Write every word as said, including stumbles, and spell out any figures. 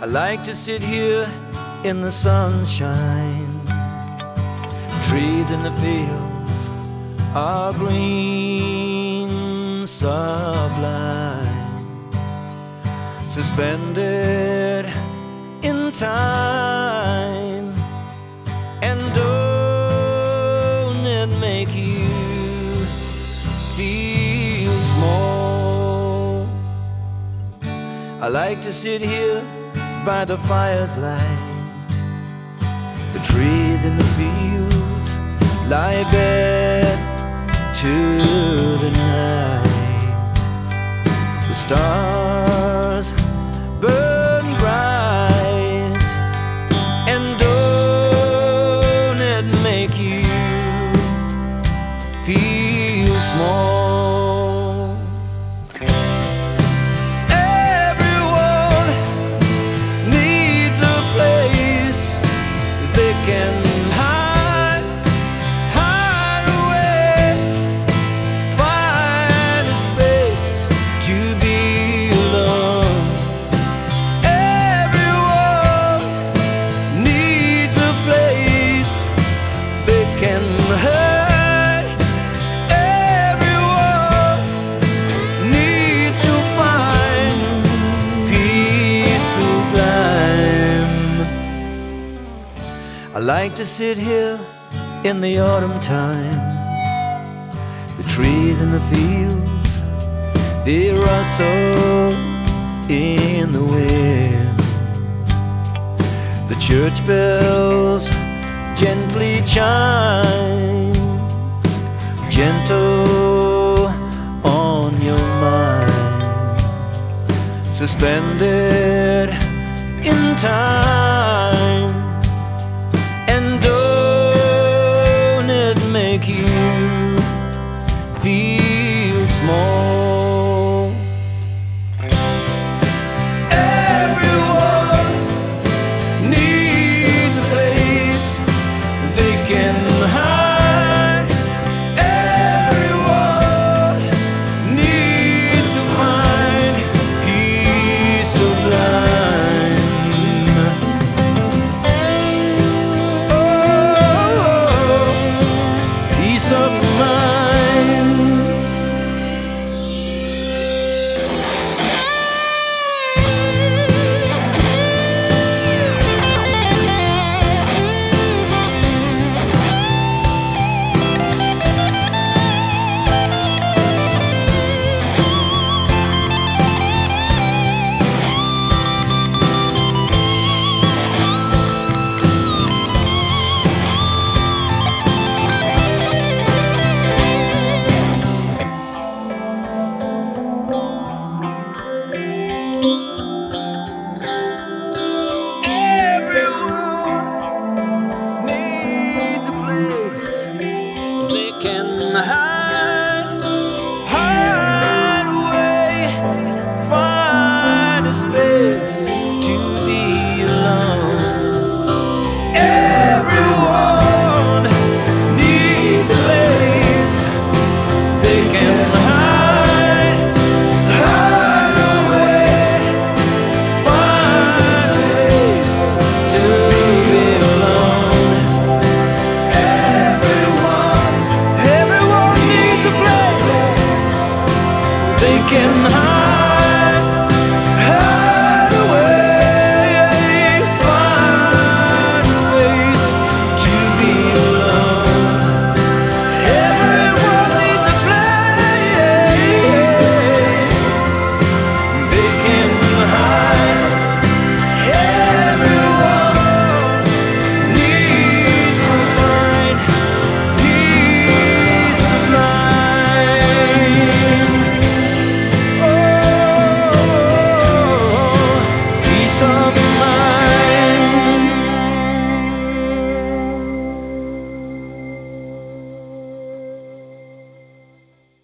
I like to sit here in the sunshine. Trees in the fields are green, sublime, suspended in time. And don't it make you feel small? I like to sit here by the fire's light. The trees in the fields lie bare to the night. The stars burn bright. And don't it make you feel small? I like to sit here in the autumn time. The trees in the fields, they rustle in the wind. The church bells gently chime, gentle on your mind, suspended in time. And don't it make you feel small? Everyone needs a place they can hide. Everyone needs to find peace sublime. Of mine. Can hide.